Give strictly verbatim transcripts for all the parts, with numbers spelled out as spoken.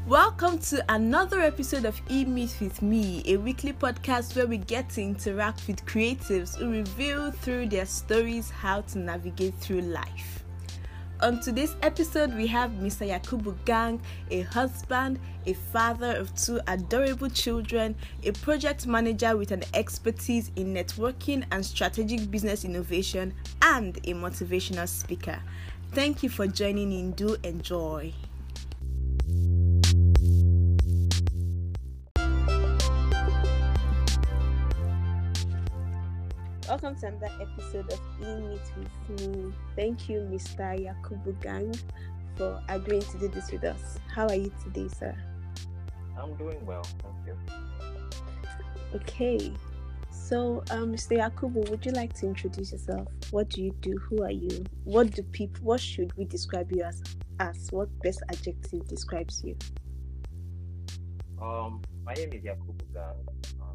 Welcome to another episode of E-Meet with Me, a weekly podcast where we get to interact with creatives who reveal through their stories how to navigate through life. On today's episode, we have Mister Yakubu Gang, a husband, a father of two adorable children, a project manager with an expertise in networking and strategic business innovation, and a motivational speaker. Thank you for joining in. Do enjoy. Welcome to another episode of E-Meet with Me. Thank you, Mister Yakubu Gang, for agreeing to do this with us. How are you today, sir? I'm doing well, thank you. Okay, so um, Mister Yakubu, would you like to introduce yourself? What do you do? Who are you? What do people? What should we describe you as? As what best adjective describes you? Um, my name is Yakubu Gang. Um,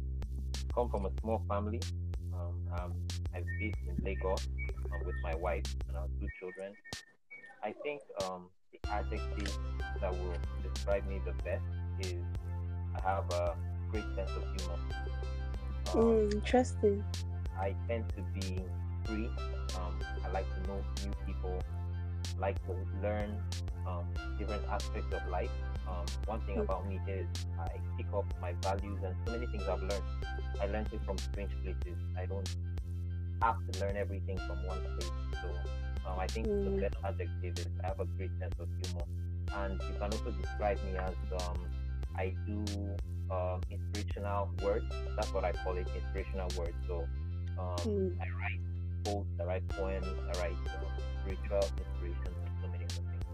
come from a small family. Um, um, I'm based in Lagos um, with my wife and our two children. I think um, the adjective that will describe me the best is I have a great sense of humor. Um, Mm, interesting. I tend to be free. Um, I like to know new people, like to learn um, different aspects of life. Um, one thing Mm. about me is I pick up my values and so many things I've learned. I learned it from strange places. I don't have to learn everything from one place. So um, I think Mm. the best adjective is I have a great sense of humor. And you can also describe me as um, I do uh, inspirational words. That's what I call it, inspirational words. So um, Mm. I write posts, I write poems, I write um, spiritual inspirations and so many other things.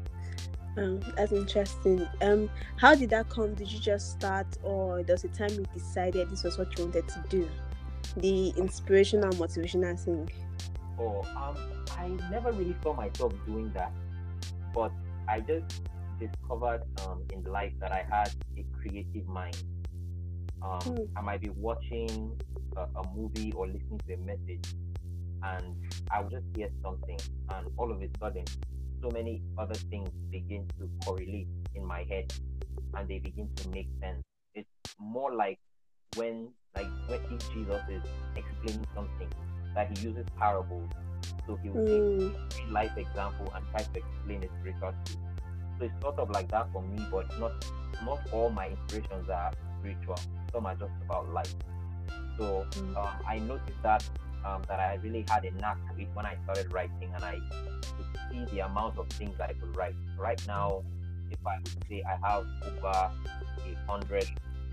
Um, that's interesting. Um, how did that come? Did you just start, or there was a time you decided this was what you wanted to do? The inspirational, motivational thing. Oh, um, I never really saw myself doing that, but I just discovered um, in life that I had a creative mind. Um, Hmm. I might be watching a, a movie or listening to a message, and I would just hear something, and all of a sudden, so many other things begin to correlate in my head, and they begin to make sense. It's more like when, like, when if Jesus is explaining something, that he uses parables, so he will take Mm. a real life example and try to explain it spiritual truth. So it's sort of like that for me, but not not all my inspirations are spiritual. Some are just about life. So Mm. um, I noticed that um, that I really had a knack for it when I started writing, and I could see the amount of things I could write. Right now, if I would say I have over a hundred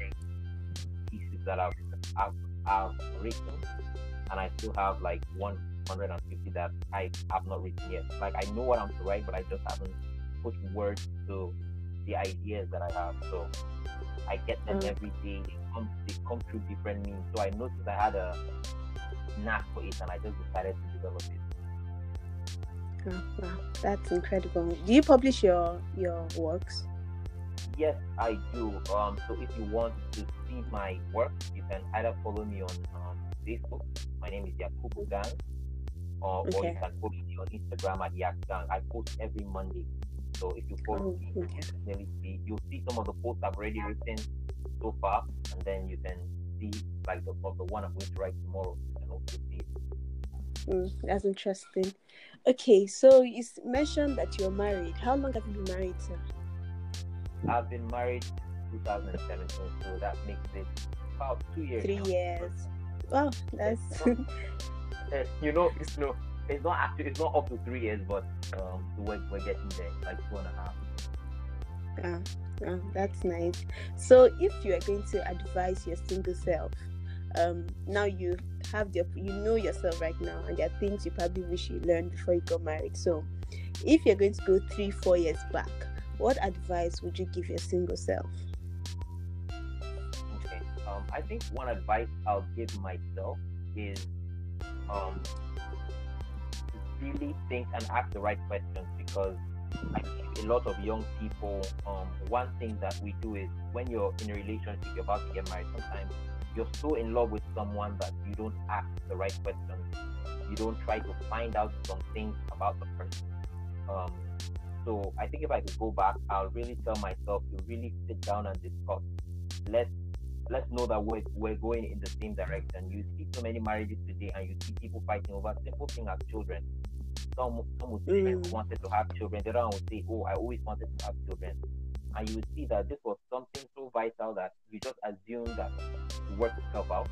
pieces that I've, I've, I've written, and I still have like one hundred fifty that I have not written yet. Like I know what I'm to write, but I just haven't put words to the ideas that I have. So I get them Mm. every day. They come, they come through different means. So I noticed I had a knack for it, and I just decided to develop it. Oh, wow, that's incredible. Do you publish your your works? Yes, I do. Um, so if you want to see my work, you can either follow me on um, Facebook. My name is Yakubu Gang, or, or Okay. you can follow me on Instagram at Yak Gang. I post every Monday. So if you follow Oh, me, you okay. will definitely see. You'll see some of the posts I've already written so far, and then you can see like the of the one I'm going to write tomorrow. You can also see it. Mm, that's interesting. Okay, so you s- mentioned that you're married. How long have you been married, sir? I've been married since twenty seventeen, so that makes it about two years. Three now. years. Wow, that's Eh, you know, it's no, it's not actually, it's not up to three years, but um, we're, we're getting there, like two and a half. ah, ah, that's nice. So, if you are going to advise your single self, um, now you have the you know yourself right now, and there are things you probably wish you learned before you got married. So, if you're going to go three, four years back, what advice would you give your single self? Okay. Um, I think one advice I'll give myself is um, to really think and ask the right questions, because I see a lot of young people. Um, one thing that we do is when you're in a relationship, you're about to get married. Sometimes you're so in love with someone that you don't ask the right questions. You don't try to find out some things about the person. Um, So I think if I could go back, I'll really tell myself to really sit down and discuss. Let's let's know that we're, we're going in the same direction. You see so many marriages today, and you see people fighting over simple things as children. Some some would say, Mm. I wanted to have children. The other one would say, oh, I always wanted to have children. And you would see that this was something so vital that you just assume that it worked itself out.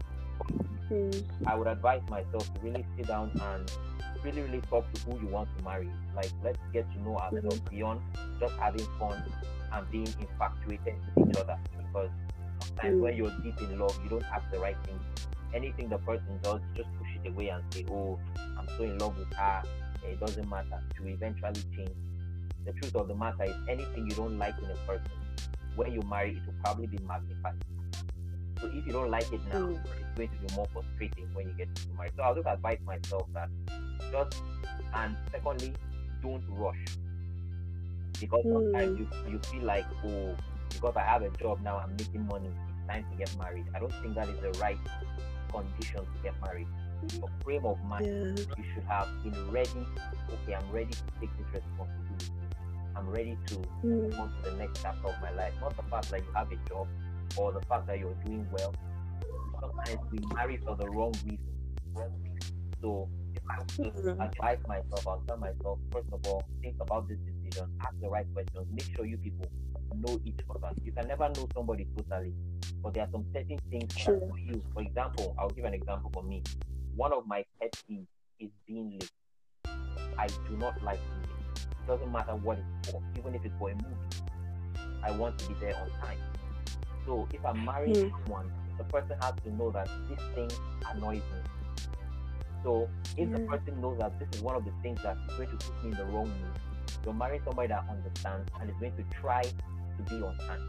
Mm. I would advise myself to really sit down and really, really talk to who you want to marry. Like, let's get to know ourselves beyond just having fun and being infatuated with each other. Because sometimes Mm. when you're deep in love, you don't ask the right things. Anything the person does, you just push it away and say, oh, I'm so in love with her. It doesn't matter. She will eventually change. The truth of the matter is, anything you don't like in a person, when you marry, it will probably be magnified. So if you don't like it now, Mm. it's going to be more frustrating when you get to marry. So I'll just advise myself that just, and secondly, don't rush. Because sometimes Mm. you, you feel like, oh, because I have a job now, I'm making money, it's time to get married. I don't think that is the right condition to get married. Your frame of mind, Yeah. you should have been ready. Okay, I'm ready to take this responsibility. I'm ready to move Mm. on to the next chapter of my life. Not the fact that you have a job or the fact that you're doing well. Sometimes we marry for the wrong reason. So if I would Mm. advise myself, I'll tell myself, first of all, think about this decision, ask the right questions, make sure you people know each other. You can never know somebody totally, but there are some certain things that True. for you. For example, I'll give an example for me. One of my pet peeves is being late. I do not like being late. It doesn't matter what it's for, even if it's for a movie. I want to be there on time. So if I'm marrying Mm. someone, the person has to know that this thing annoys me. So if the Yeah. person knows that this is one of the things that is going to put me in the wrong mood, you're marrying somebody that understands and is going to try to be on time.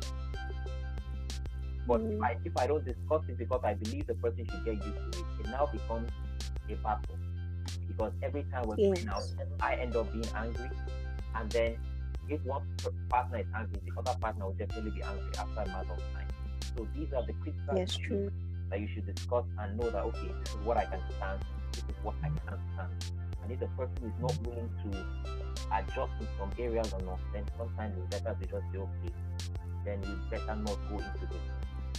But if Mm. I if I don't discuss it because I believe the person should get used to it, it now becomes a battle. Because every time we're going out, Yes. I end up being angry, and then if one p- partner is angry, the other partner will definitely be angry after a matter of time. So these are the critical Yes, issues true. that you should discuss and know that, okay, this is what I can stand, this is what I can't stand. And if the person is not willing to adjust in some areas or not, then sometimes it's better to just say, okay, then we better not go into this.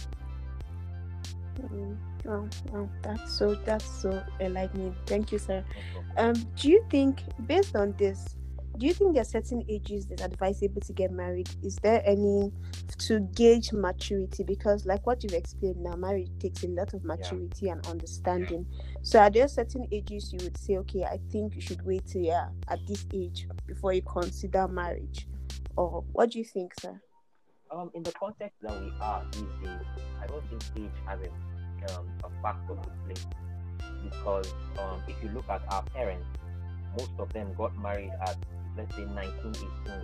Mm. Oh, oh, that's so that's so enlightening. Thank you, sir. No problem. Um, do you think, based on this, do you think there are certain ages that's advisable to get married? Is there any to gauge maturity? Because, like what you've explained now, marriage takes a lot of maturity and understanding. So, are there certain ages you would say, okay, I think you should wait till you're at this age before you consider marriage? Or what do you think, sir? Um, in the context that we are these days, I don't think age has a, um, a factor to play, because um, if you look at our parents, most of them got married at, let's say, nineteen, eighteen,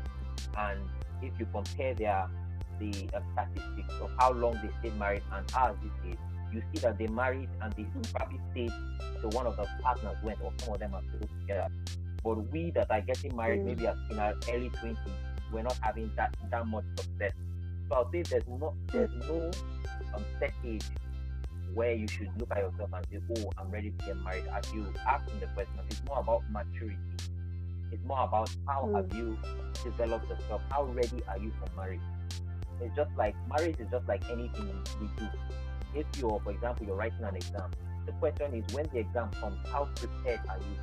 and if you compare their the uh, statistics of how long they stayed married and ours these days, you see that they married and they probably stayed till one of the partners went, or some of them are still together. But we that are getting married Mm. maybe at, in our early twenties, we're not having that that much success. So I'll say there's no there's no um, set age where you should look at yourself and say, oh, I'm ready to get married. As you ask me the question, it's more about maturity. It's more about how Mm. have you developed yourself? How ready are you for marriage? It's just like marriage is just like anything we do. If you're, for example, you're writing an exam, the question is, when the exam comes, how prepared are you?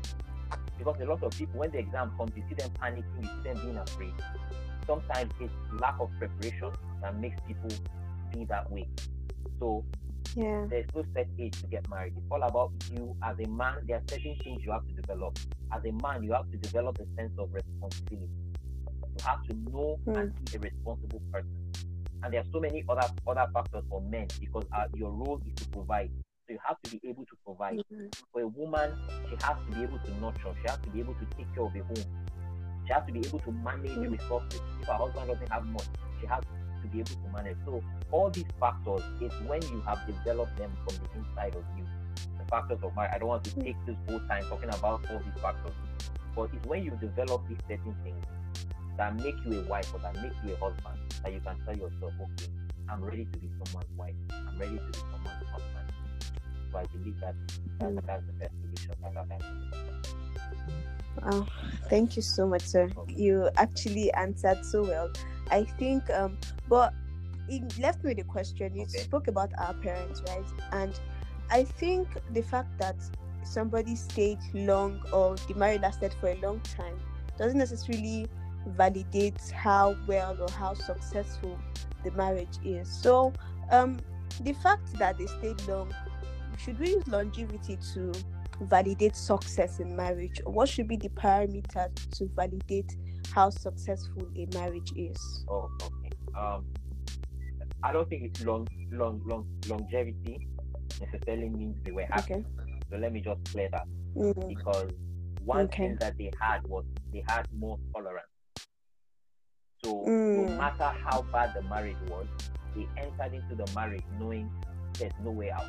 Because a lot of people, when the exam comes, you see them panicking, you see them being afraid. Sometimes it's lack of preparation that makes people be that way. So Yeah. there's no set age to get married. It's all about you as a man. There are certain things you have to develop. As a man, you have to develop a sense of responsibility. You have to know Hmm. and be a responsible person. And there are so many other other factors for men, because uh, your role is to provide. So you have to be able to provide. Mhm. For a woman, she has to be able to nurture. She has to be able to take care of a home. She has to be able to manage Mm. resources. If her husband doesn't have much, she has to be able to manage. So all these factors is when you have developed them from the inside of you. The factors of marriage. I don't want to take this whole time talking about all these factors, but it's when you develop these certain things that make you a wife or that make you a husband, that you can tell yourself, okay, I'm ready to be someone's wife. I'm ready to be someone's husband. So I believe that that's, Mm. that's the best solution that I can. Oh, thank you so much, sir. You actually answered so well. I think, um, but it left me with a question. You Okay. spoke about our parents, right? And I think the fact that somebody stayed long or the marriage lasted for a long time doesn't necessarily validate how well or how successful the marriage is. So, um, the fact that they stayed long, should we use longevity to validate success in marriage, or what should be the parameter to validate how successful a marriage is? Oh, okay. Um, I don't think it's long, long, long longevity necessarily means they were happy. Okay. So let me just clear that, Mm, because one okay. thing that they had was they had more tolerance. So Mm. no matter how bad the marriage was, they entered into the marriage knowing there's no way out.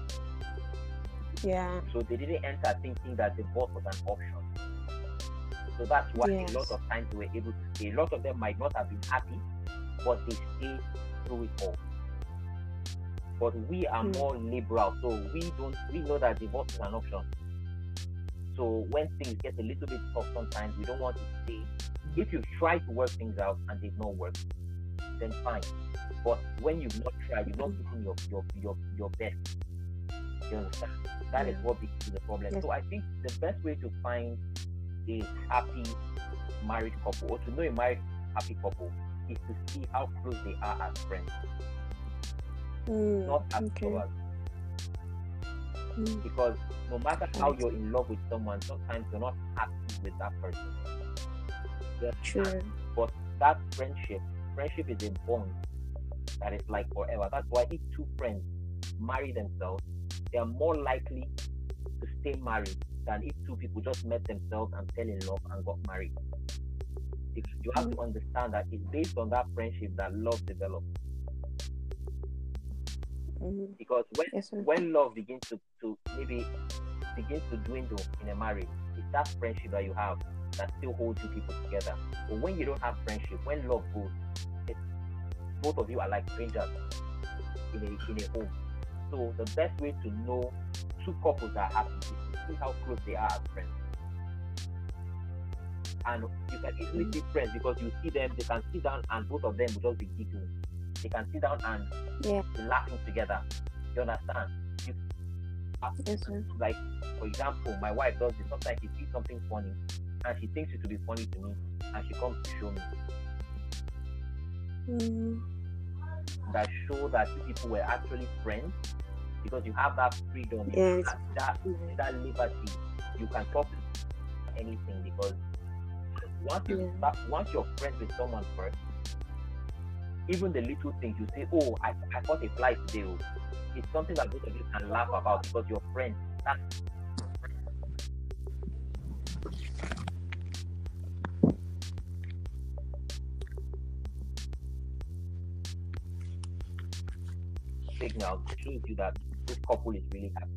Yeah. So they didn't enter thinking that divorce was an option. So that's why Yes. a lot of times they were able to stay. A lot of them might not have been happy, but they stayed through it all. But we are Hmm. more liberal, so we don't we know that divorce is an option. So when things get a little bit tough sometimes, we don't want to stay. If you try to work things out and they've not worked, then fine. But when you've not tried, you've not put in your your your, your best. You understand? That is Yeah. what becomes the problem. Yes. So I think the best way to find a happy married couple, or to know a married happy couple, is to see how close they are as friends, Mm, not as okay. lovers. Mm, Because no matter how Right. you're in love with someone, sometimes you're not happy with that person. Yes, true. But that friendship, friendship is a bond that is like forever. That's why if two friends marry themselves, they are more likely to stay married than if two people just met themselves and fell in love and got married. If you have to understand that it's based on that friendship that love develops. Mhm. Because when Yes, sir. when love begins to, to maybe begins to dwindle in a marriage, it's that friendship that you have that still holds you people together. But when you don't have friendship, when love goes, it's, both of you are like strangers in a in a home. So the best way to know two couples are happy is to see how close they are as friends. And you can easily see friends because you see them, they can sit down and both of them will just be giggling. They can sit down and Yeah. be laughing together. You understand? You, Yes, sir. like, for example, my wife does this. Sometimes she sees something funny and she thinks it to be funny to me and she comes to show me. Mm, That show that two people were actually friends because you have that freedom, Yes. that, that, that liberty. You can talk to anything because once you Yeah. start, once you're friends with someone first, even the little things you say, oh, I, I caught a fly today. Oh. It's something that both of you can laugh about because you're friends. That's signal shows you that this couple is really happy.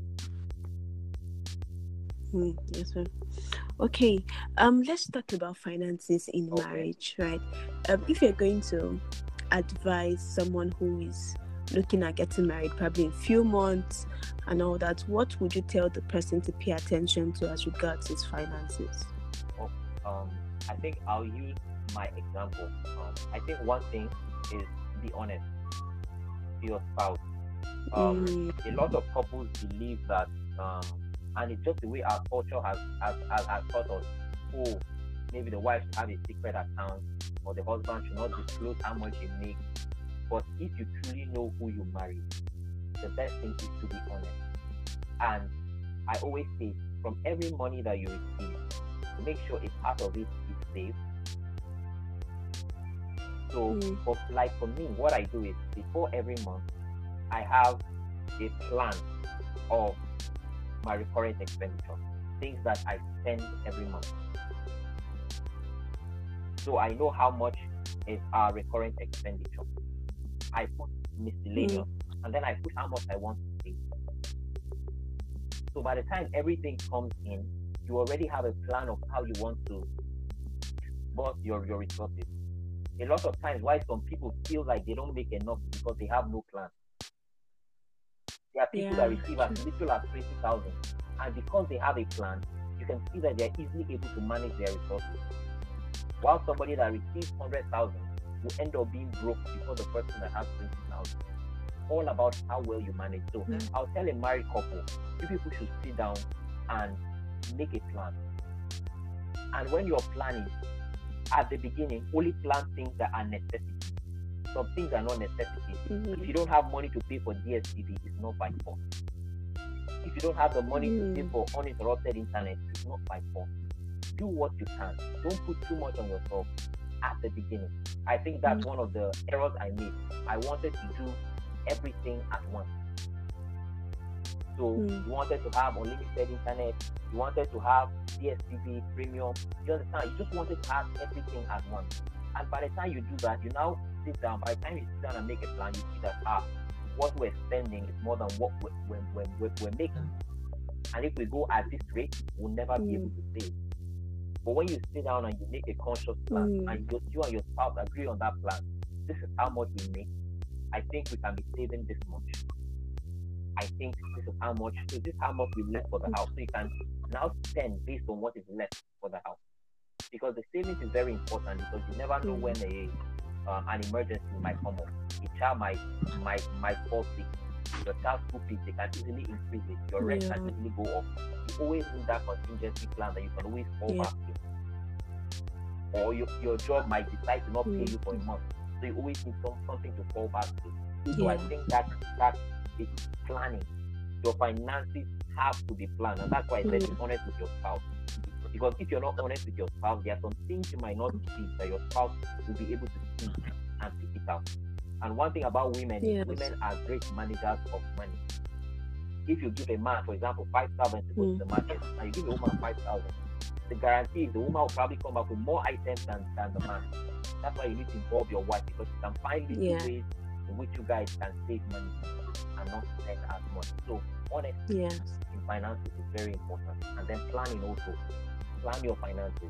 Mm, yes, sir. Okay. Um, let's talk about finances in Okay. marriage, right? Um, if you're going to advise someone who is looking at getting married, probably in few months and all that, what would you tell the person to pay attention to as regards his finances? Oh, um, I think I'll use my example. Um, I think one thing is be honest to your spouse. Um, Mm, a lot of couples believe that, um, and it's just the way our culture has has, has, has taught us. Oh, maybe the wife should have a secret account, or the husband should not disclose how much he makes. But if you truly know who you marry, the best thing is to be honest. And I always say, from every money that you receive, make sure a part of it is saved. So, Mm. for, like for me, what I do is before every month, I have a plan of my recurrent expenditure, things that I spend every month. So I know how much is our recurrent expenditure. I put miscellaneous, and then I put how much I want to save. So by the time everything comes in, you already have a plan of how you want to boost your, your resources. A lot of times, why some people feel like they don't make enough is because they have no plan. There are people Yeah, that receive as true. little as twenty thousand, and because they have a plan, you can see that they're easily able to manage their resources. While somebody that receives one hundred thousand will end up being broke before the person that has twenty thousand. All about how well you manage. So mm. I'll tell a married couple, you people should sit down and make a plan. And when you're planning, at the beginning, only plan things that are necessities. Some things are not necessities. Mm-hmm. If you don't have money to pay for D S T V, it's not by force. If you don't have the money mm. to pay for uninterrupted internet, it's not by force. Do what you can. Don't put too much on yourself at the beginning. I think that's mm. one of the errors I made. I wanted to do everything at once. So mm. you wanted to have unlimited internet, you wanted to have D S T V premium, you understand? You just wanted to have everything at once. And by the time you do that, you now sit down. By the time you sit down and make a plan, you see that ah, what we're spending is more than what we're, we're, we're, we're making. And if we go at this rate, we'll never mm. be able to save. But when you sit down and you make a conscious plan, mm. and you, you and your spouse agree on that plan, this is how much we make. I think we can be saving this much. I think this is how much, so this is how much we left for the house. So you can now spend based on what is left for the house. Because the savings is very important, because you never know when a um, an emergency might come up. A child might might might fall sick. Your child's school fees, they can easily increase it. Your rent yeah. can easily go up. You always need that contingency plan that you can always fall yeah. back to. Or your, your job might decide to not pay you for a month. So you always need some, something to fall back to. So yeah. I think that that is planning. Your finances have to be planned. And that's why I said mm. be honest with your spouse. Because if you're not honest with your spouse, there are some things you might not see that your spouse will be able to see and pick it out. And one thing about women yes. is women are great managers of money. If you give a man, for example, five thousand to go mm. to the market, and you give a woman five thousand, the guarantee is the woman will probably come up with more items than, than the man. That's why you need to involve your wife, because you can find little yeah. ways in which you guys can save money and not spend as much. So honesty yes. in finances is very important. And then planning also. Plan your finances.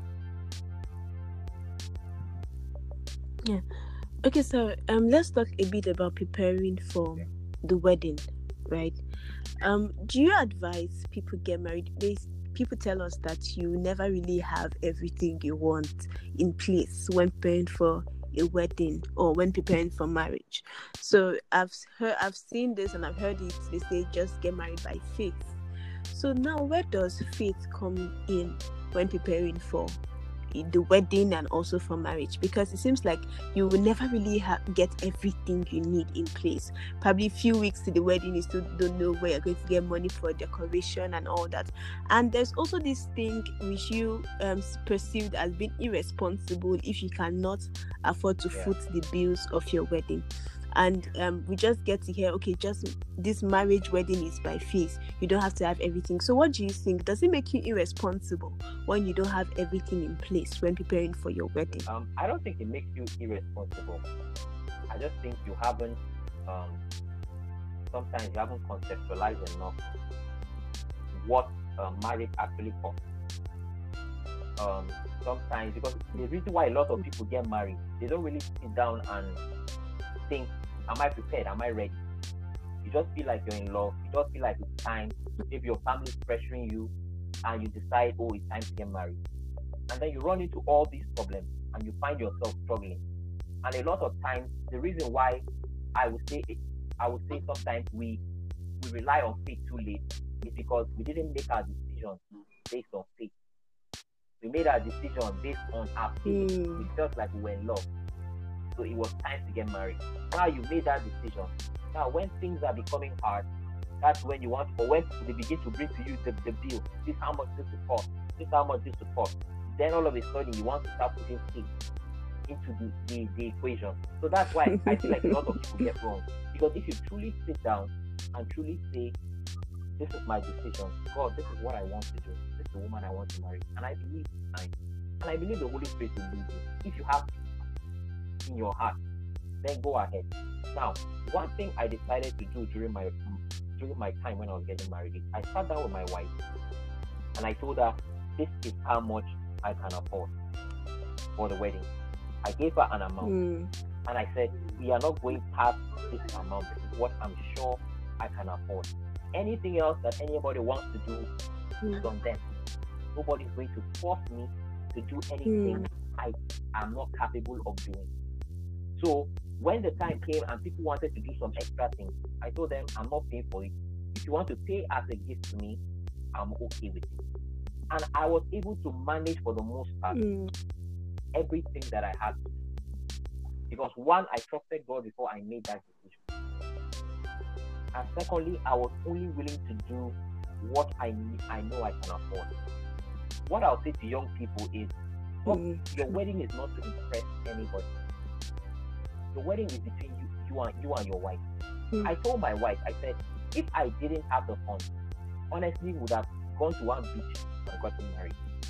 Yeah. Okay, so um, let's talk a bit about preparing for yeah. the wedding, right? Um, do you advise people get married? They people tell us that you never really have everything you want in place when preparing for a wedding or when preparing for marriage. So I've heard, I've seen this, and I've heard it. They say just get married by faith. So now, where does faith come in when preparing for the wedding and also for marriage? Because it seems like you will never really ha- get everything you need in place. Probably a few weeks to the wedding, you still don't know where you're going to get money for decoration and all that. And there's also this thing which you um, perceived as being irresponsible if you cannot afford to yeah. foot the bills of your wedding. And um, we just get to hear, okay, just this marriage wedding is by faith. You don't have to have everything. So what do you think? Does it make you irresponsible when you don't have everything in place when preparing for your wedding? Um, I don't think it makes you irresponsible. I just think you haven't, um, sometimes you haven't conceptualized enough what uh, marriage actually costs. Um, sometimes, because the reason why a lot of people get married, they don't really sit down and think, am I prepared? Am I ready? You just feel like you're in love. You just feel like it's time. If your family is pressuring you and you decide, oh, it's time to get married. And then you run into all these problems and you find yourself struggling. And a lot of times, the reason why I would say it, I would say sometimes we we rely on faith too late is because we didn't make our decisions based on faith. We made our decision based on our faith. Mm. We felt like we were in love. So it was time to get married. Now you made that decision. Now when things are becoming hard, that's when you want, or when they begin to bring to you the, the bill. This is how much this will cost. This is how much this will cost. Then all of a sudden you want to start putting faith into the, the, the equation. So that's why I feel like a lot of people get wrong. Because if you truly sit down and truly say, this is my decision, God, this is what I want to do. This is the woman I want to marry. And I believe it's time. And I believe the Holy Spirit will lead you. If you have in your heart, then go ahead. Now, one thing I decided to do during my during my time when I was getting married is I sat down with my wife and I told her, this is how much I can afford for the wedding. I gave her an amount mm. and I said, we are not going past this amount. This is what I'm sure I can afford. Anything else that anybody wants to do mm. is on them. Nobody's going to force me to do anything mm. I am not capable of doing. So when the time came and people wanted to do some extra things, I told them I'm not paying for it. If you want to pay as a gift to me, I'm okay with it. And I was able to manage for the most part mm. everything that I had to do. Because one, I trusted God before I made that decision. And secondly, I was only willing to do what I I know I can afford. What I'll say to young people is, well, mm. your wedding is not to impress anybody. Your wedding is between you, you and you and your wife. Mm. I told my wife, I said, if I didn't have the funds, honestly, would have gone to one beach and gotten married.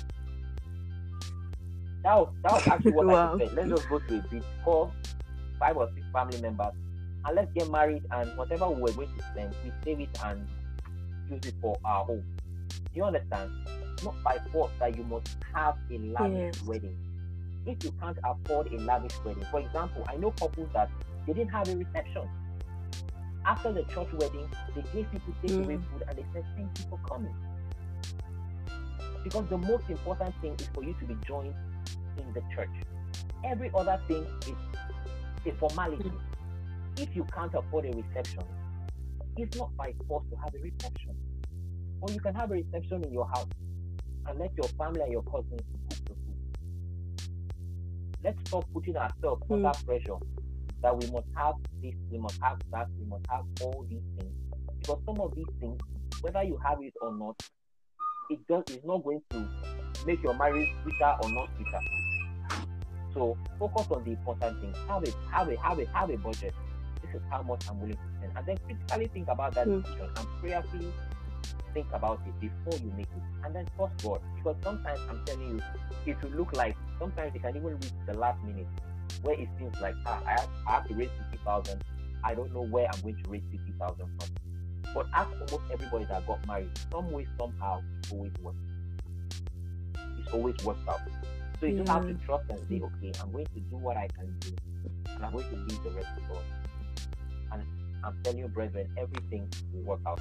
That was, that was actually what wow. I said. Let's just go to a beach, call five or six family members, and let's get married. And whatever we were going to spend, we save it and use it for our home. Do you understand? Not by force that you must have a lavish yes. wedding. If you can't afford a lavish wedding, for example, I know couples that they didn't have a reception. After the church wedding, they gave people takeaway mm. food and they said, thank you for coming. Because the most important thing is for you to be joined in the church. Every other thing is a formality. Mm. If you can't afford a reception, it's not by force to have a reception. Or you can have a reception in your house and let your family and your cousins cook the food. Let's stop putting ourselves mm. under pressure that we must have this, we must have that, we must have all these things. Because some of these things, whether you have it or not, it does is not going to make your marriage sweeter or not sweeter. So focus on the important things. Have a have a have a have a budget. This is how much I'm willing to spend. And then critically think about that mm. decision and prayerfully think about it before you make it. And then trust God. Because sometimes I'm telling you, it will look like sometimes it can even reach the last minute where it seems like ah, I have I have to raise fifty thousand. I don't know where I'm going to raise fifty thousand from. But ask almost everybody that got married, some way, somehow, it always works. It's always worked out. So you yeah. just have to trust and say, okay, I'm going to do what I can do, and I'm going to leave the rest to God. And I'm telling you, brethren, everything will work out.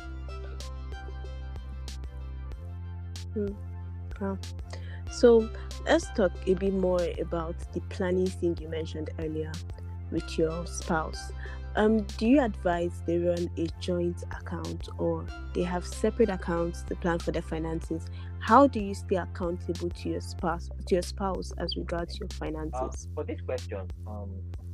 Mm. Wow. So let's talk a bit more about the planning thing you mentioned earlier with your spouse. Um, do you advise they run a joint account or they have separate accounts to plan for their finances? How do you stay accountable to your spouse, to your spouse as regards your finances? Uh, for this question, um,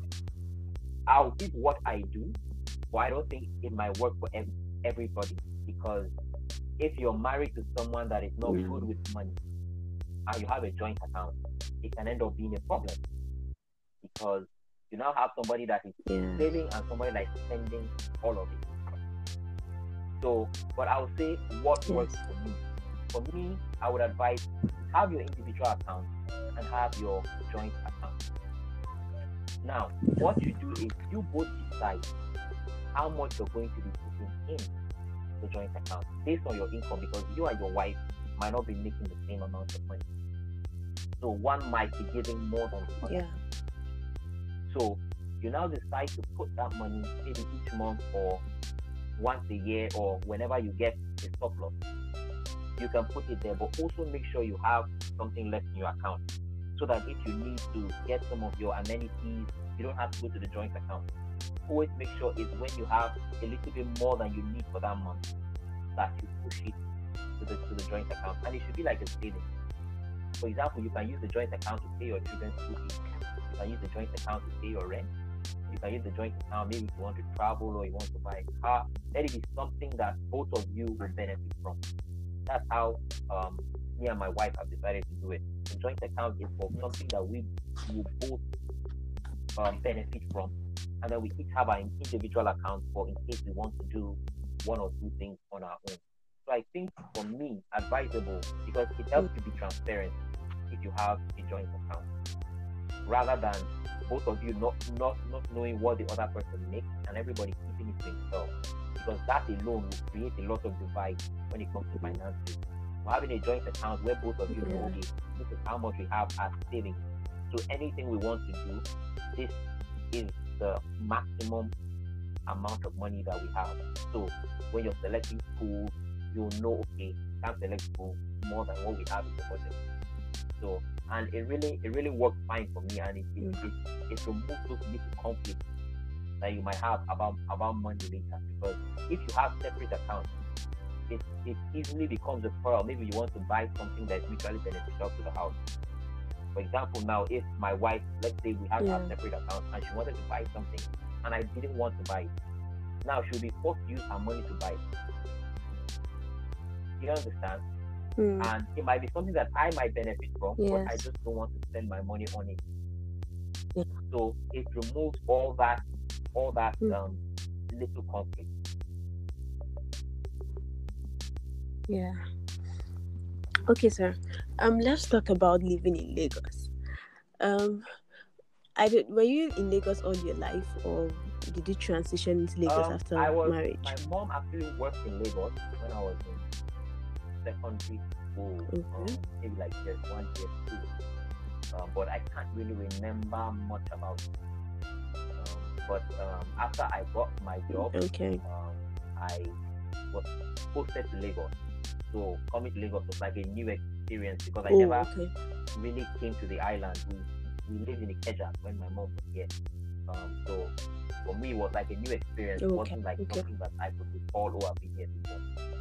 I'll give what I do, but I don't think it might work for ev- everybody because if you're married to someone that is not mm. good with money and you have a joint account, it can end up being a problem because you now have somebody that is yeah. saving and somebody that is spending all of it. So, but I would say what yes. works for me. For me, I would advise have your individual account and have your joint account. Now, what you do is you both decide how much you're going to be putting in the joint account based on your income because you and your wife might not be making the same amount of money. So one might be giving more than the other. Yeah. So you now decide to put that money maybe each month or once a year or whenever you get a surplus. You can put it there, but also make sure you have something left in your account so that if you need to get some of your amenities, you don't have to go to the joint account. Always make sure it's when you have a little bit more than you need for that month that you push it to the, to the joint account. And it should be like a saving. For example, you can use the joint account to pay your children's school fees. You can use the joint account to pay your rent. You can use the joint account maybe if you want to travel or you want to buy a car. Let it be something that both of you will benefit from. That's how um, me and my wife have decided to do it. The joint account is for something that we will both um, benefit from. And then we each have our individual account for in case we want to do one or two things on our own. So I think for me, advisable because it helps you be transparent if you have a joint account. Rather than both of you not, not, not knowing what the other person makes and everybody keeping it to himself. Because that alone will create a lot of divide when it comes to finances. We're having a joint account where both of you know, okay, this is how much we have as savings. So anything we want to do, this is the maximum amount of money that we have. So when you're selecting schools, you'll know, okay, can't select school, more than what we have in the budget. So, and it really, it really works fine for me, and it it, Mm. it, it removes those little conflicts that you might have about about money later. Because if you have separate accounts, it it easily becomes a quarrel. Maybe you want to buy something that is mutually beneficial to the house. For example, now if my wife, let's say we have Yeah. our separate accounts, and she wanted to buy something, and I didn't want to buy it, now she'll be forced to use her money to buy it. You understand? Mm. And it might be something that I might benefit from, but I Yes. just don't want to spend my money on it. Yeah. So it removes all that, all that Mm. um, little conflict. Yeah. Okay, sir. Um, let's talk about living in Lagos. Um, I did. Were you in Lagos all your life, or did you transition into Lagos Um, after I was. marriage? My mom actually worked in Lagos when I was in secondary school, Mhm. um, maybe like just one year, two. Um, but I can't really remember much about it. Um, but um, after I got my job, Okay. um, I was posted to Lagos. So coming to Lagos was like a new experience because I Oh, never okay. really came to the island. We we lived in Ikeja when my mom was here. Um, so for me, it was like a new experience. It Okay, wasn't like okay. something that I could recall. Oh, I've been here before.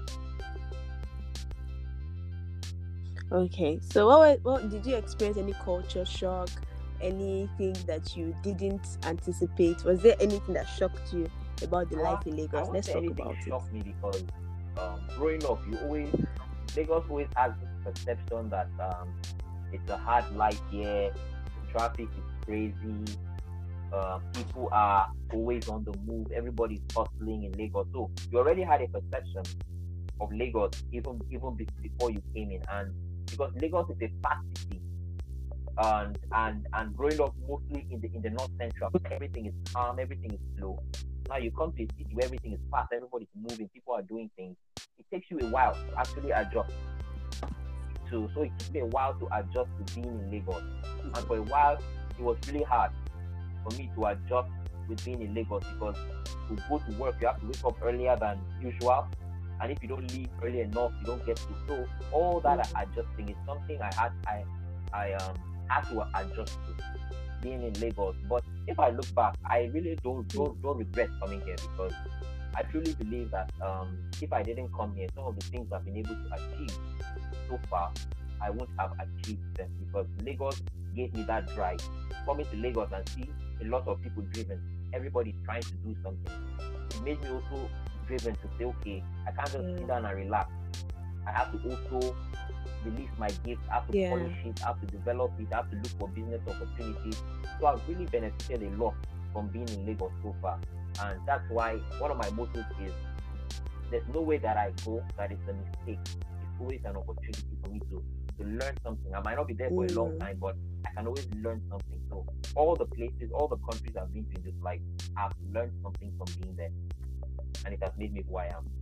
Okay. So, what were, what did you experience? Any culture shock? Anything that you didn't anticipate? Was there anything that shocked you about the Uh, life in I Lagos? won't Let's say talk anything about it. shocked me because um, growing up, you always Lagos always has this perception that um, it's a hard life here. The traffic is crazy. Uh, people are always on the move. Everybody's hustling in Lagos. So you already had a perception of Lagos even even be- before you came in, and because Lagos is a fast city, and and and growing up mostly in the in the north central, everything is calm, everything is slow. Now you come to a city where everything is fast, everybody's moving, people are doing things. It takes you a while to actually adjust to. So it took me a while to adjust to being in Lagos, and for a while it was really hard for me to adjust with being in Lagos because to go to work you have to wake up earlier than usual, and if you don't leave early enough, you don't get to. So all that Mhm. adjusting is something I had I I um had to adjust to being in Lagos. But if I look back, I really don't don't, don't regret coming here because I truly believe that um if I didn't come here, some of the things I've been able to achieve so far, I won't have achieved them because Lagos gave me that drive. Coming to Lagos and see a lot of people driven, everybody's trying to do something. It made me also driven to say, okay, I can't just Yeah. sit down and relax. I have to also release my gift, I have to Yeah. polish it, I have to develop it, I have to look for business opportunities. So I've really benefited a lot from being in Lagos so far. And that's why one of my mottos is there's no way that I go that is a mistake. It's always an opportunity for me to, to learn something. I might not be there for a long Mm. time, but I can always learn something. So all the places, all the countries I've been to in this life, I've learned something from being there. And it has made me who I am.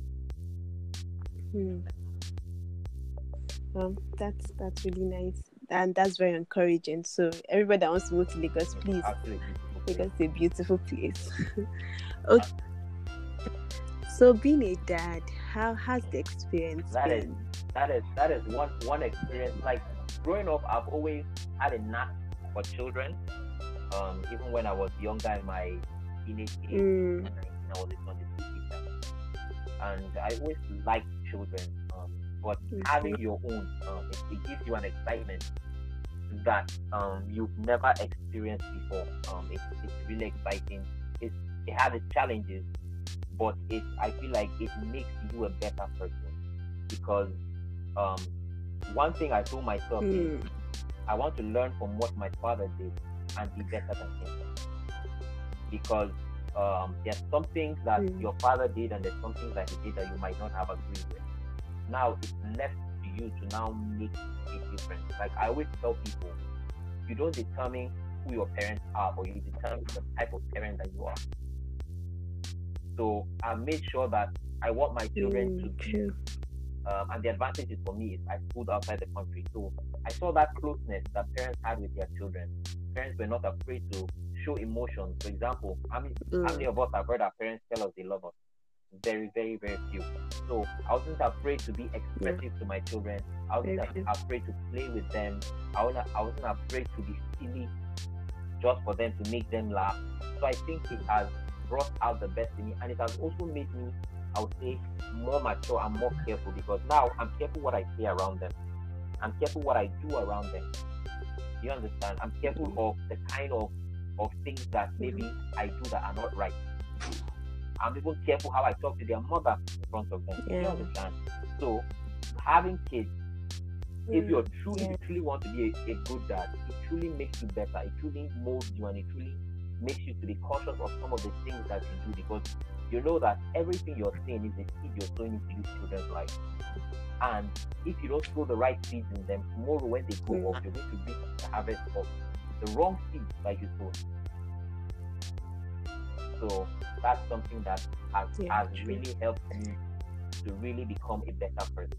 Hmm. Um, that's that's really nice, and that's very encouraging. So everybody that wants to move to Lagos, please, Actually, beautiful place. Lagos is a beautiful place. Okay. So being a dad, how has the experience That is been? that is that is one one experience. Like growing up, I've always had a knack for children. Um, even when I was younger in my teenage age, Mm. I was a Sunday school teacher, and I always liked children. Um, but having your own, um, it, it gives you an excitement that um you've never experienced before. Um, it, it's really exciting. It it has its challenges, but it I feel like it makes you a better person because um one thing I told myself is Mm. I want to learn from what my father did and be better than him because um there's some things that Mm. your father did and there's some things that he did that you might not have agreed with. Now it's left to you to now make a difference. Like I always tell people, you don't determine who your parents are, but you determine the type of parent that you are. So I made sure that I want my children to Mm. be, True. um, and the advantages for me is I schooled outside the country. So I saw that closeness that parents had with their children. Parents were not afraid to show emotions. For example, how many, how many Mm. of us have heard our parents tell us they love us? very, very, very few. So I wasn't afraid to be expressive Yeah. to my children. I wasn't Very few. afraid to play with them. I wasn't, I wasn't afraid to be silly just for them to make them laugh. So I think it has brought out the best in me, and it has also made me, I would say, more mature and more careful, because now I'm careful what I say around them. I'm careful what I do around them. You understand? I'm careful of the kind of, of things that maybe I do that are not right. I'm even careful how I talk to their mother in front of them. Yeah. You understand? So having kids, if you Mm, truly, yeah. truly want to be a, a good dad, it truly makes you better. It truly molds you, and it truly makes you to be cautious of some of the things that you do, because you know that everything you're saying is a seed you're sowing into these children's life. And if you don't sow the right seeds in them, tomorrow when they grow Mm. up, you're going to reap the harvest of the wrong seeds that you sowed. So that's something that has, Yeah, has true. really helped me to really become a better person.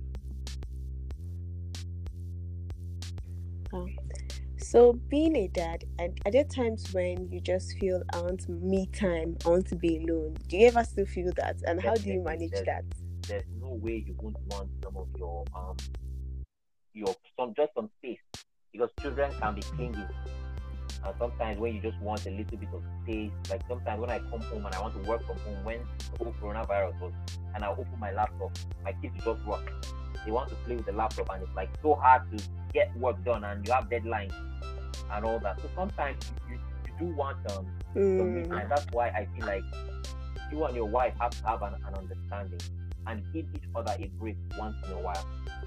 Oh. So being a dad, and are there times when you just feel I want me time, I want to be alone? Do you ever still feel that? And how do you Definitely, manage there's that? there's no way you won't want some of your um your some just some space, because children can be clingy, and sometimes when you just want a little bit of space, like sometimes when I come home and I want to work from home, when the whole coronavirus was, and I open my laptop, my kids just work. They want to play with the laptop, and it's like so hard to get work done, and you have deadlines and all that. So sometimes you, you, you do want um some me Mm, time. That's why I feel like you and your wife have to have an, an understanding and give each other a break once in a while.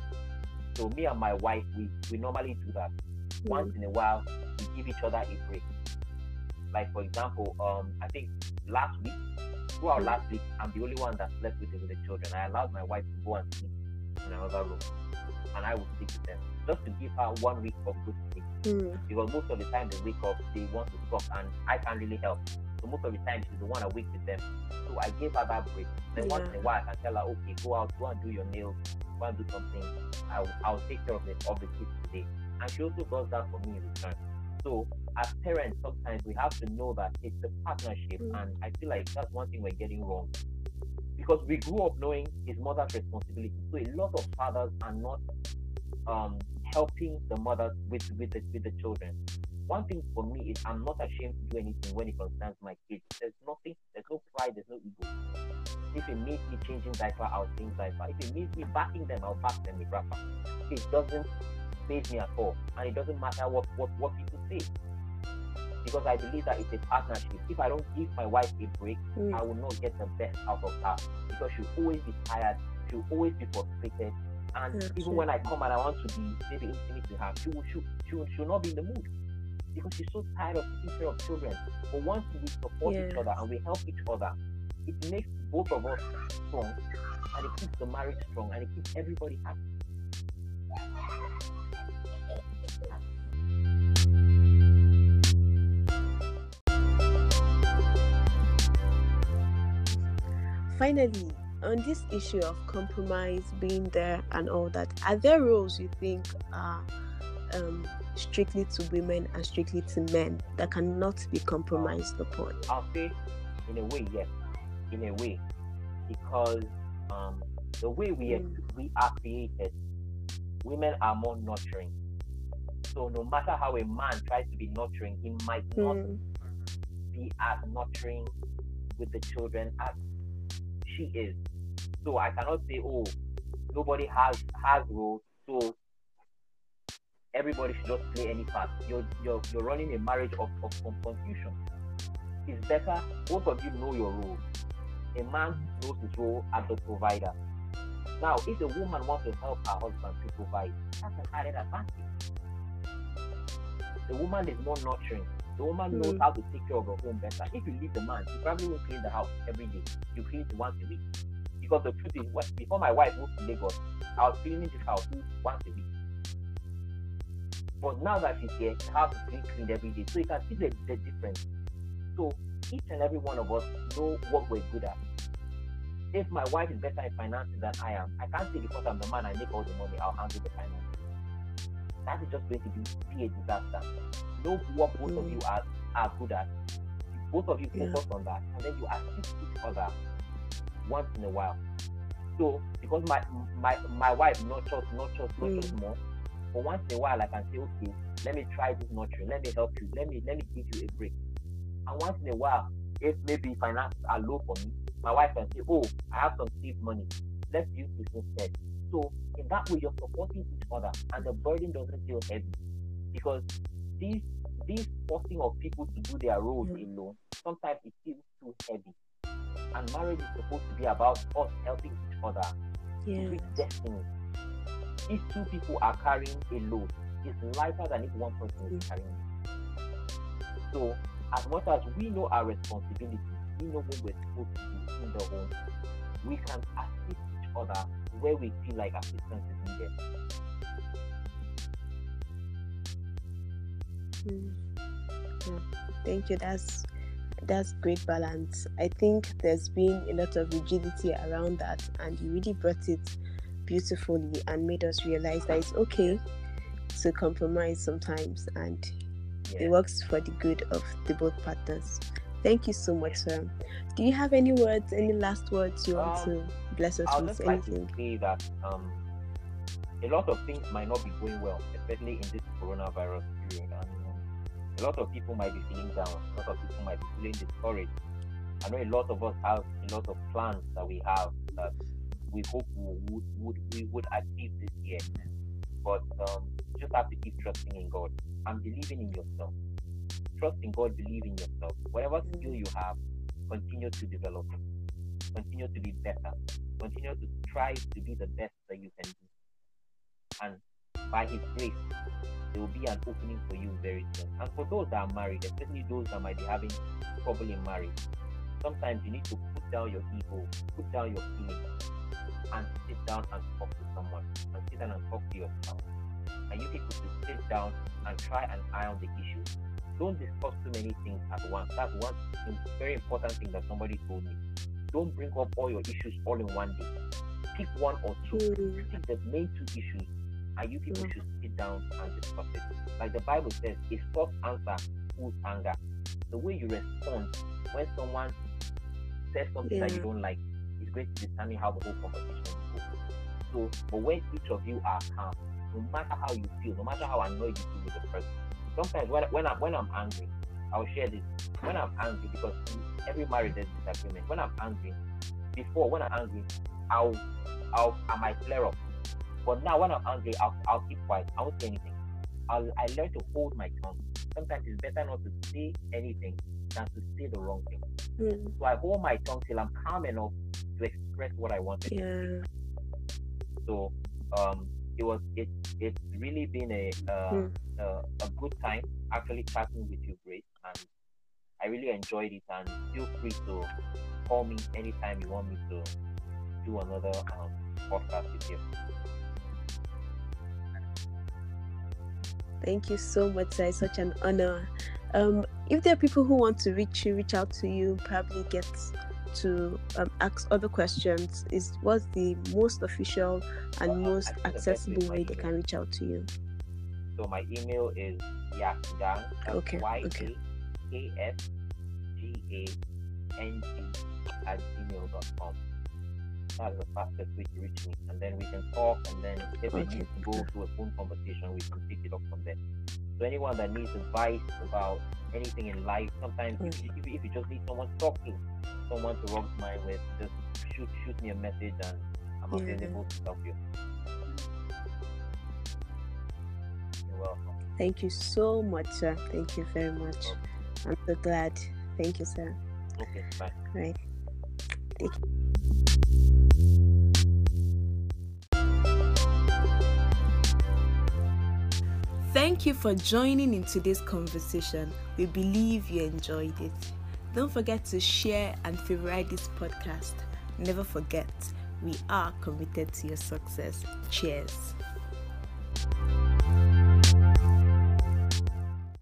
So me and my wife, we, we normally do that. Once mm, in a while, we give each other a break. Like for example, um, I think last week, throughout Mm. last week, I'm the only one that slept with, with the children. I allowed my wife to go and sleep in another room, and I would sleep with them, just to give her one week of good sleep. mm, Because most of the time they wake up, they want to talk, and I can't really help. So most of the time she's the one awake with them. So I gave her that break. Then once in Yeah. a while I can tell her, okay, go out, go and do your nails, go and do something. I'll, I'll take care of it of the kids today. And she also does that for me in return. So as parents, sometimes we have to know that it's a partnership, Mm. and I feel like that's one thing we're getting wrong. Because we grew up knowing his mother's responsibility. So a lot of fathers are not um, helping the mothers with, with the with the children. One thing for me is I'm not ashamed to do anything when it concerns my kids. There's nothing, there's no pride, there's no ego. If it means me changing diaper, I'll change diaper. If it means me backing them, I'll back them with wrapper. It doesn't faze me at all, and it doesn't matter what, what, what people say. Because I believe that it's a partnership. If I don't give my wife a break, Mm. I will not get the best out of her, because she'll always be tired, she'll always be frustrated, and Yeah, even true. when I come and I want to be maybe intimate with her, she will, she, she, will, she will not be in the mood, because she's so tired of taking care of children. But once we support each Yeah. other and we help each other, it makes both of us strong, and it keeps the marriage strong, and it keeps everybody happy. Finally, on this issue of compromise, being there and all that, are there roles you think are um, strictly to women and strictly to men that cannot be compromised upon? I'll say, in a way, yes, in a way, because um, the way we Mm. we are created, women are more nurturing. So no matter how a man tries to be nurturing, he might not Mm. be as nurturing with the children as she is. So I cannot say, oh, nobody has has roles, so everybody should just play any part. You're you're, you're running a marriage of, of, of confusion. It's better both of you know your role. A man knows his role as the provider. Now, if a woman wants to help her husband to provide, that's an added advantage. The woman is more nurturing. The woman knows Mm. how to take care of her home better. If you leave the man, he probably won't clean the house every day. You clean it once a week. Because the truth is, what- before my wife moved to Lagos, I was cleaning this house once a week. But now that she's here, the house is being cleaned every day. So you can see the, the difference. So each and every one of us know what we're good at. If my wife is better in finances than I am, I can't say because I'm the man I make all the money, I'll handle the finances. That is just going to be, be a disaster. Know what both of Mm. you are, are good at. Both of you Yeah. focus on that, and then you assist each other once in a while. So because my my my wife not just not just not Mm. just more, but once in a while I can say, okay, let me try this nurturing, let me help you, let me let me give you a break. And once in a while, if maybe finances are low for me, my wife can say, oh, I have some saved money, let's use this instead. So in that way, you're supporting each other, and the burden doesn't feel heavy, because these these forcing of people to do their roles Mm. alone, sometimes it feels too heavy. And marriage is supposed to be about us helping each other to Yeah. reach destiny. If two people are carrying a load, it's lighter than if one person is Mm. carrying it. So as much as we know our responsibility, we know what we're supposed to do in the home, we can assist each other where we feel like assistance is needed. Mm. Yeah. Thank you. That's that's great balance. I think there's been a lot of rigidity around that, and you really brought it beautifully and made us realize that it's okay to compromise sometimes, and Yeah. it works for the good of the both partners. Thank you so much, sir. Do you have any words, any last words you want Um, to bless us I'll with? just like Anything? to say that um, a lot of things might not be going well, especially in this coronavirus period. And um, a lot of people might be feeling down. A lot of people might be feeling discouraged. I know a lot of us have a lot of plans that we have that we hope we would, would we would achieve this year. But um, you just have to keep trusting in God and believing in yourself. Trust in God, believe in yourself. Whatever skill you have, continue to develop it. Continue to be better. Continue to strive to be the best that you can do. And by His grace, there will be an opening for you very soon. And for those that are married, especially those that might be having trouble in marriage, sometimes you need to put down your ego, put down your feelings, and sit down and talk to someone, and sit down and talk to yourself. And you people to sit down and try and iron the issues. Don't discuss too many things at once. That's one very important thing that somebody told me. Don't bring up all your issues all in one day. Pick one or two. Mm. Pick the main two issues, and you people Mm. should sit down and discuss it. Like the Bible says, a soft answer cools anger. The way you respond when someone says something that you Yeah. don't like is going to determine how the whole conversation will go. So, but when each of you are calm, no matter how you feel, no matter how annoyed you feel with the person, sometimes when when I'm when I'm angry, I'll share this. When I'm angry, because in every marriage there's disagreement. When I'm angry, before when I'm angry, I'll I'll I might flare up. But now when I'm angry, I'll I'll keep quiet. I won't say anything. I'll I learn to hold my tongue. Sometimes it's better not to say anything than to say the wrong thing. Mm. So I hold my tongue till I'm calm enough to express what I wanted. Yeah. So um, it was it it's really been a uh, Mm. a, a good time actually chatting with you, Grace, and I really enjoyed it. And feel free to call me anytime you want me to do another um, podcast with you. Thank you so much, sir. It's such an honor. Um, if there are people who want to reach you, reach out to you, probably get to um, ask other questions, is what's the most official and Well, most I think the best accessible is my way they email. can reach out to you? So my email is yakgang, that's Okay, Y A okay. K S G A N G at gmail dot com. That's the fastest way to reach me. And then we can talk, and then if it Okay. needs to go to a phone conversation, we can pick it up from there. So anyone that needs advice about anything in life, sometimes if, Okay. if, if you just need someone to talk to, someone to rub mind with, just shoot shoot me a message, and I'm Yeah. available to help you. You're welcome. Thank you so much, sir. Thank you very much. I'm so glad. Thank you, sir. Okay, bye. Right. Thank you for joining in today's conversation. We believe you enjoyed it. Don't forget to share and favorite this podcast. Never forget, we are committed to your success. Cheers.